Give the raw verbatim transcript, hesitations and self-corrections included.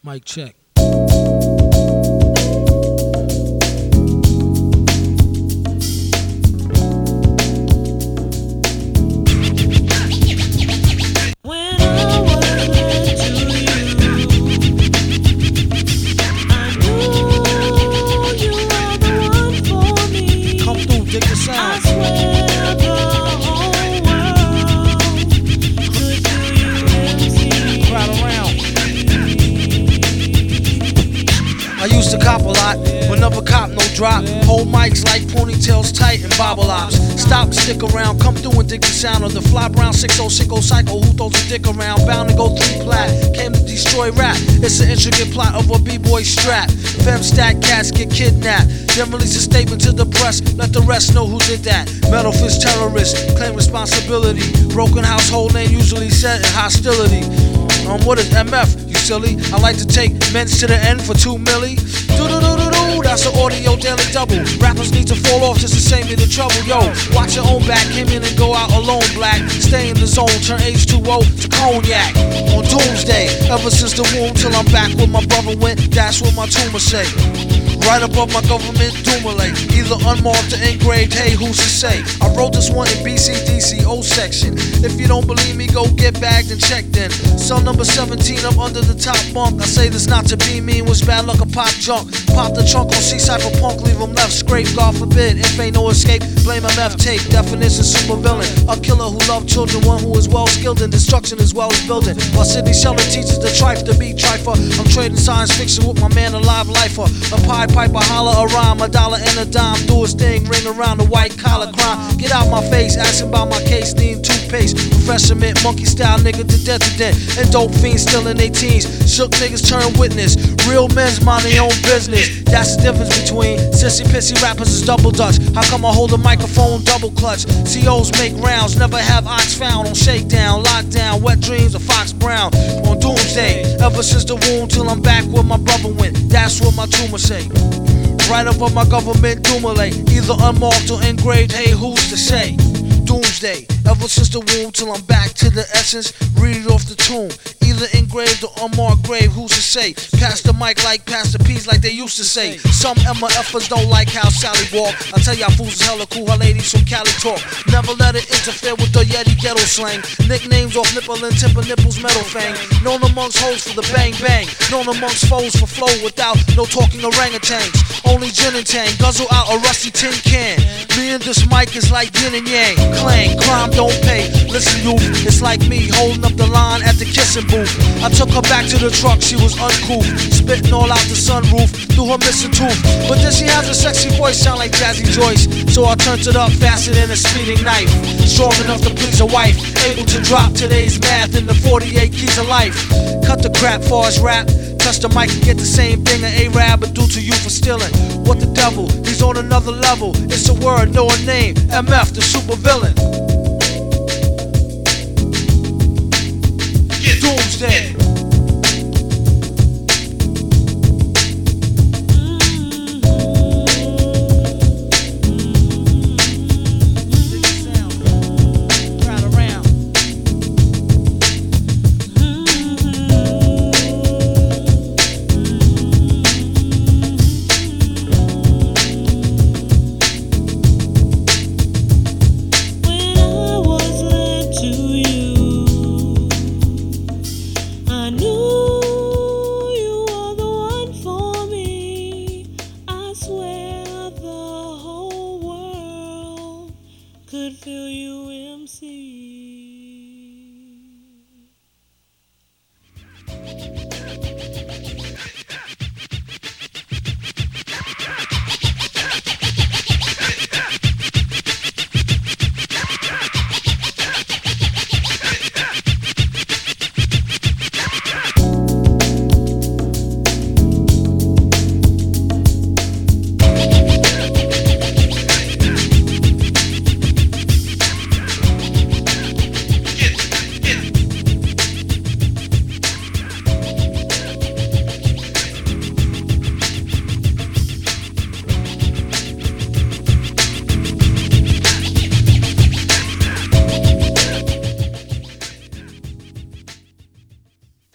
Mic check. I used to cop a lot, but never cop no drop. Hold mics like ponytails tight and bobble ops. Stop and stick around, come through and dig the sound of the fly brown six oh six oh psycho who throws a dick around. Bound to go three plat, came to destroy rap. It's an intricate plot of a b-boy strap. Fem stack cats get kidnapped, then release a statement to the press. Let the rest know who did that. Metal fist terrorists claim responsibility. Broken household name usually set in hostility. Um, what is M F, you silly? I like to take men's to the end for two milli. Do-do-do-do-do, that's an audio daily double. Rappers need to fall off just to save me the trouble. Yo, watch your own back, came in and go out alone black. Stay in the zone, turn H two O to cognac. On doomsday, ever since the womb till I'm back where my brother went, that's what my tumor say. Right above my government doomlay, either unmarked or engraved, hey, who's to say? I wrote this one in B C D C O section. If you don't believe me, go get bagged and checked in. Cell number seventeen, I'm under the top bunk. I say this not to be mean, was bad luck, a pop junk. Pop the trunk on C-Cypher punk, leave him left scrape. God forbid, if ain't no escape, blame M F tape. Definition super villain, a killer who loved children, one who is well skilled in destruction as well as building. While Sidney Sheldon teaches the trife to be trifer, I'm trading science fiction with my man, a live lifer. A pie piper, holler a rhyme, a dollar and a dime, do his thing, ring around the white collar crime. Get out my face, asking about my case, need toothpaste. Professor Mint, monkey style nigga to death to death. And dope fiends still in their teens. Shook niggas turn witness. Real men's mind their own business. That's the difference between sissy pissy rappers is double dutch. How come I hold a microphone double clutch? C Os make rounds, never have ox found on shakedown, lockdown, wet dreams of Fox Brown. On doomsday, ever since the womb till I'm back where my brother went. That's what my tumor say. Right above my government doomlay, either unmarked or engraved, hey, who's to say? Doomsday, ever since the womb till I'm back to the essence, read it off the tomb. Either engraved or unmarked grave, who's to say? Pass the mic like Pastor P's like they used to say. Some M F ers don't like how Sally walk. I tell y'all fools is hella cool, her ladies from Cali talk. Never let it interfere with the Yeti ghetto slang. Nicknames off nipple and tip of nipples metal fang. Known amongst hoes for the bang bang. Known amongst foes for flow without no talking orangutans. Only gin and tang, guzzle out a rusty tin can. Me and this mic is like yin and yang. Clang, crime don't pay. Listen youth, it's like me holding up the line at the kissing booth. I took her back to the truck, she was uncouth, spitting all out the sunroof through her missing tooth. But then she has a sexy voice, sound like Jazzy Joyce. So I turned it up faster than a speeding knife. Strong enough to please a wife, able to drop today's math in the forty-eight keys of life. Cut the crap for his rap. Touch the mic and get the same thing an A-Rab would do to you for stealing. What the devil, he's on another level. It's a word, no a name, M F the super villain. Doomsday.